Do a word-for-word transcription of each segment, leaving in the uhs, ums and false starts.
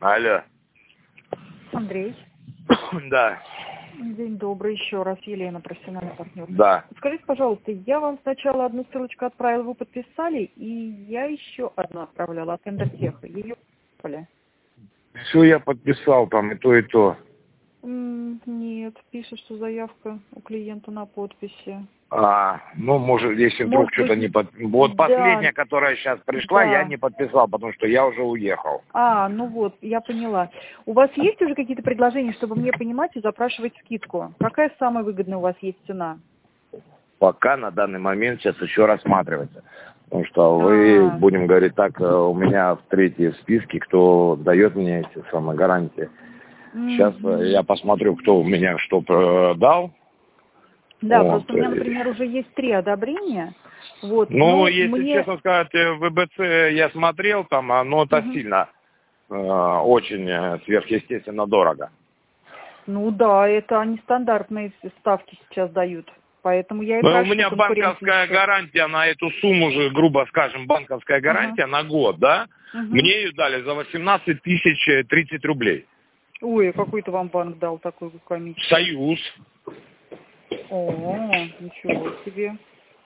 Алло. Андрей. Да. День добрый еще раз, Елена, профессиональный партнер. Да. Скажите, пожалуйста, я вам сначала одну ссылочку отправила, вы подписали, и я еще одну отправляла от Эндотеха. Ее подписали? Все я подписал там и то, и то. М, Нет, пишет, что заявка у клиента на подписи. А, ну, может, если вдруг Может что-то быть, не под... Вот да, последняя, которая сейчас пришла, да. я не подписал, потому что я уже уехал. А, ну вот, я поняла. У вас есть уже какие-то предложения, чтобы мне понимать и запрашивать скидку? Какая самая выгодная у вас есть цена? Пока на данный момент сейчас еще рассматривается. Потому что вы, А, будем говорить так, у меня в третьей в списке, кто дает мне эти самые гарантии. Сейчас мгм. я посмотрю, кто у меня что э, дал. Да, Вот. просто у меня, например, уже есть три одобрения. Вот, Ну, но если мне... честно сказать, в ВБЦ я смотрел там, оно это Мгм. сильно, э, очень э, сверхъестественно дорого. Ну да, это они стандартные ставки сейчас дают. Поэтому я и Ну, у прошу меня конкурентный банковская счет. гарантия на эту сумму же, грубо скажем, банковская Ага. гарантия на год, да? Угу. Мне ее дали за восемнадцать тысяч тридцать рублей. Ой, какой-то вам банк дал такую комиссию? Союз. О, ничего себе.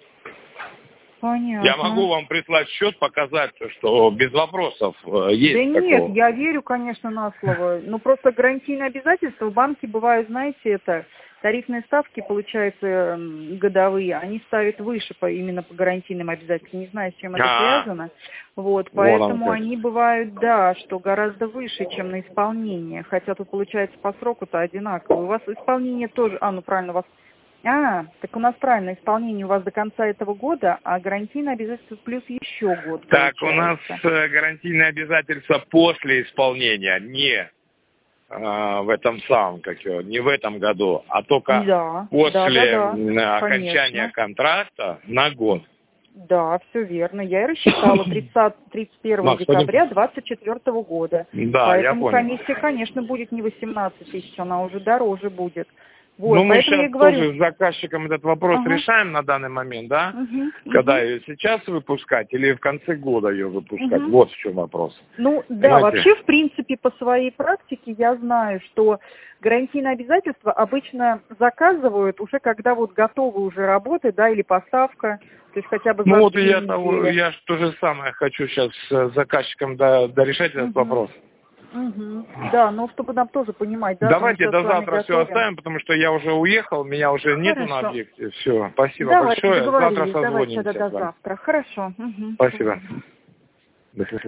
Я могу Понятно. вам прислать счет, показать, что без вопросов э, Да есть нет, такого. я верю, конечно, на слово. Но просто гарантийные обязательства в банке бывают, знаете, это тарифные ставки, получается, м, годовые, они ставят выше по, именно по гарантийным обязательствам. Не знаю, с чем это А, связано. Вот, вон оно поэтому как. они бывают, да, что гораздо выше, чем на исполнение. Хотя тут получается по сроку-то одинаково. У вас исполнение тоже, а, ну правильно, у вас А, так у нас правильно, исполнение у вас до конца этого года, а гарантийное обязательство плюс еще год Так, у нас получается. э, гарантийные обязательства после исполнения, не э, в этом самом, как его, не в этом году, а только Да, да, да, после да, м, окончания конечно. контракта на год. Да, все верно. Я и рассчитала тридцатого тридцать первого Макс, пойдем. декабря двадцать четвёртого года. Да, я Поэтому понял. комиссия, конечно, будет не восемнадцать тысяч, она уже дороже будет. Ну, Вот, мы поэтому я сейчас и говорю. тоже с заказчиком этот вопрос Ага. решаем на данный момент, да? Угу, Когда угу, ее сейчас выпускать или в конце года ее выпускать? угу. Вот в чем вопрос. Ну да, Понимаете? вообще, в принципе, по своей практике я знаю, что гарантийные обязательства обычно заказывают уже когда вот готовы уже работы, да, или поставка, то есть хотя бы Ну за вот и две я того, недели. я ж то же самое хочу сейчас с заказчиком до- дорешать этот Угу. вопрос. Угу. Да, но чтобы нам тоже понимать, да, что мы Давайте сейчас до с вами завтра все готовим. оставим, потому что я уже уехал, меня уже нету на Хорошо. объекте. Все, спасибо Давайте, большое. Завтра договорились. Давайте тогда созвонимся с до вами. завтра. Хорошо. Угу. До Спасибо. свидания. До свидания.